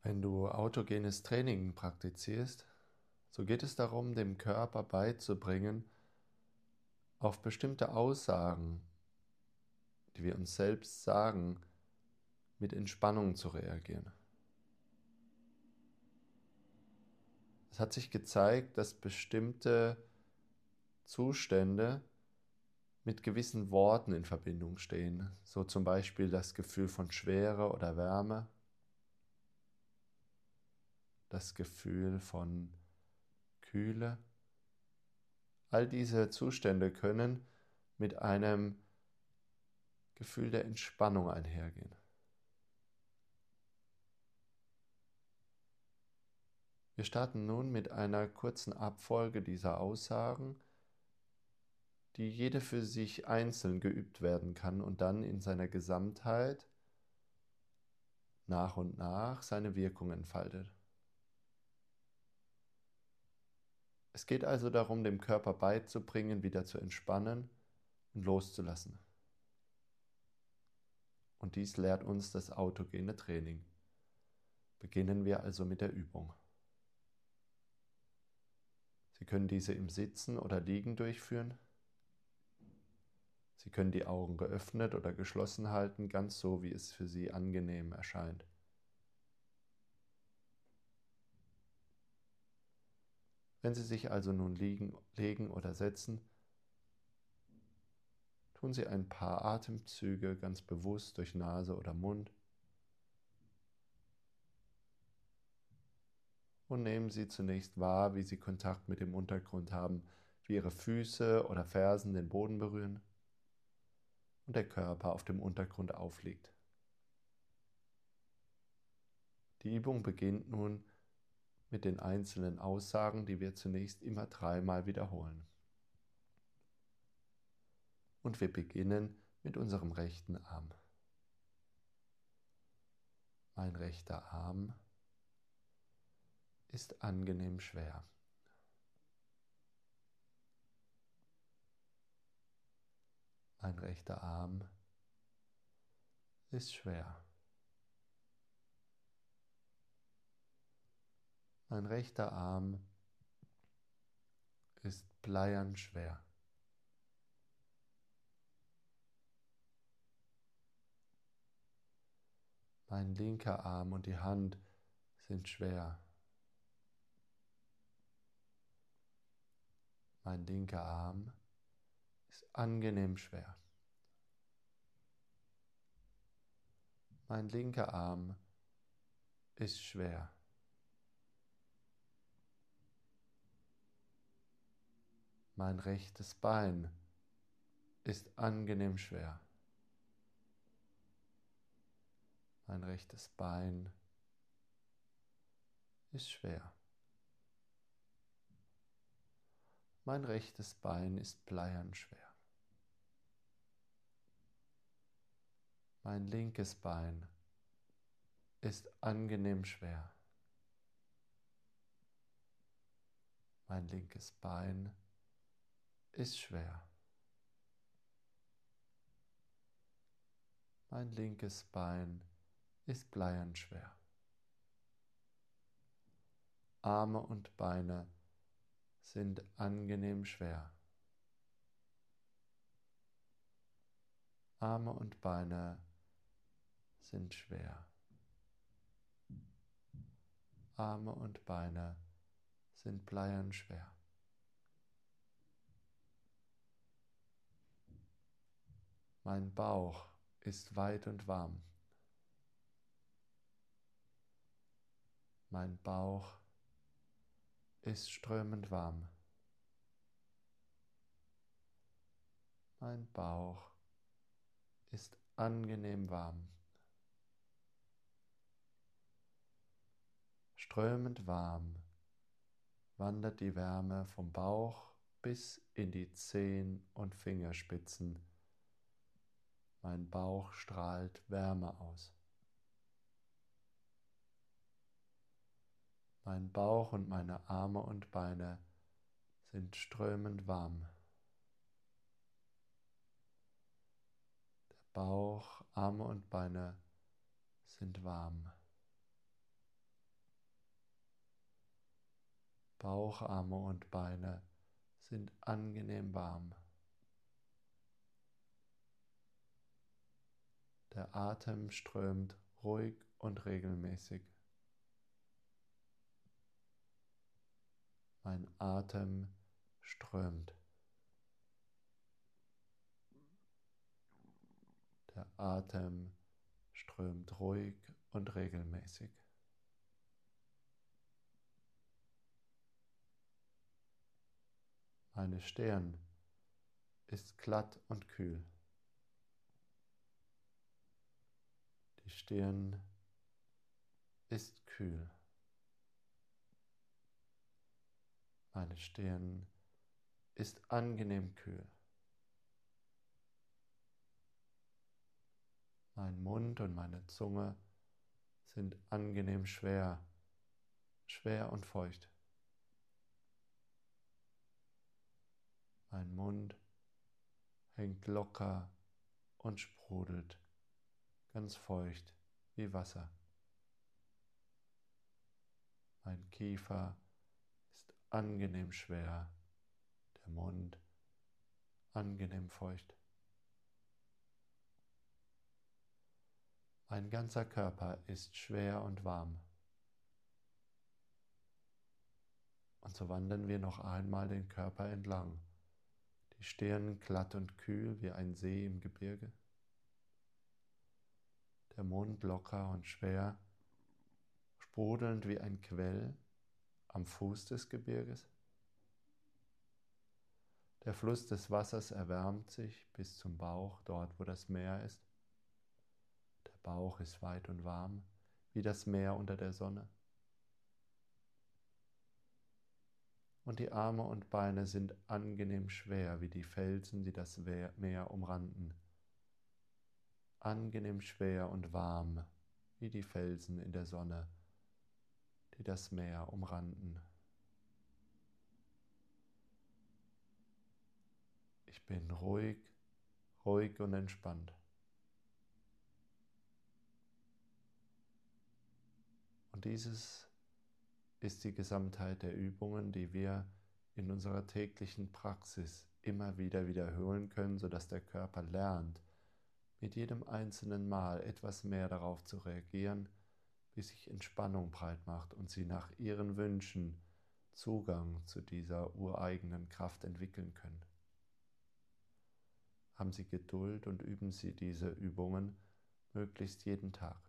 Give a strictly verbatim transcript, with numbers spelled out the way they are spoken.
Wenn du autogenes Training praktizierst, so geht es darum, dem Körper beizubringen, auf bestimmte Aussagen, die wir uns selbst sagen, mit Entspannung zu reagieren. Es hat sich gezeigt, dass bestimmte Zustände mit gewissen Worten in Verbindung stehen, so zum Beispiel das Gefühl von Schwere oder Wärme, das Gefühl von Kühle. All diese Zustände können mit einem Gefühl der Entspannung einhergehen. Wir starten nun mit einer kurzen Abfolge dieser Aussagen, die jede für sich einzeln geübt werden kann und dann in seiner Gesamtheit nach und nach seine Wirkung entfaltet. Es geht also darum, dem Körper beizubringen, wieder zu entspannen und loszulassen. Und dies lehrt uns das autogene Training. Beginnen wir also mit der Übung. Sie können diese im Sitzen oder Liegen durchführen. Sie können die Augen geöffnet oder geschlossen halten, ganz so, wie es für Sie angenehm erscheint. Wenn Sie sich also nun liegen, legen oder setzen, tun Sie ein paar Atemzüge ganz bewusst durch Nase oder Mund und nehmen Sie zunächst wahr, wie Sie Kontakt mit dem Untergrund haben, wie Ihre Füße oder Fersen den Boden berühren und der Körper auf dem Untergrund aufliegt. Die Übung beginnt nun mit den einzelnen Aussagen, die wir zunächst immer dreimal wiederholen. Und wir beginnen mit unserem rechten Arm. Mein rechter Arm ist angenehm schwer. Mein rechter Arm ist schwer. Mein rechter Arm ist bleiern schwer. Mein linker Arm und die Hand sind schwer. Mein linker Arm ist angenehm schwer. Mein linker Arm ist schwer. Mein rechtes Bein ist angenehm schwer. Mein rechtes Bein ist schwer. Mein rechtes Bein ist bleiern schwer. Mein linkes Bein ist angenehm schwer. Mein linkes Bein ist schwer. Mein linkes Bein ist bleiern schwer. Arme und Beine sind angenehm schwer. Arme und Beine sind schwer. Arme und Beine sind bleiern schwer. Mein Bauch ist weit und warm. Mein Bauch ist strömend warm. Mein Bauch ist angenehm warm. Strömend warm wandert die Wärme vom Bauch bis in die Zehen und Fingerspitzen. Mein Bauch strahlt Wärme aus. Mein Bauch und meine Arme und Beine sind strömend warm. Der Bauch, Arme und Beine sind warm. Bauch, Arme und Beine sind angenehm warm. Der Atem strömt ruhig und regelmäßig. Mein Atem strömt. Der Atem strömt ruhig und regelmäßig. Meine Stirn ist glatt und kühl. Die Stirn ist kühl. Meine Stirn ist angenehm kühl. Mein Mund und meine Zunge sind angenehm schwer, schwer und feucht. Mein Mund hängt locker und sprudelt, ganz feucht wie Wasser. Mein Kiefer ist angenehm schwer, der Mund angenehm feucht. Mein ganzer Körper ist schwer und warm. Und so wandern wir noch einmal den Körper entlang. Die Stirn glatt und kühl wie ein See im Gebirge. Der Mund locker und schwer, sprudelnd wie ein Quell am Fuß des Gebirges. Der Fluss des Wassers erwärmt sich bis zum Bauch, dort wo das Meer ist. Der Bauch ist weit und warm, wie das Meer unter der Sonne. Und die Arme und Beine sind angenehm schwer, wie die Felsen, die das Meer umranden. Angenehm schwer und warm, wie die Felsen in der Sonne, die das Meer umranden. Ich bin ruhig, ruhig und entspannt. Und dieses ist die Gesamtheit der Übungen, die wir in unserer täglichen Praxis immer wieder wiederholen können, sodass der Körper lernt, mit jedem einzelnen Mal etwas mehr darauf zu reagieren, bis sich Entspannung breit macht und sie nach ihren Wünschen Zugang zu dieser ureigenen Kraft entwickeln können. Haben Sie Geduld und üben Sie diese Übungen möglichst jeden Tag.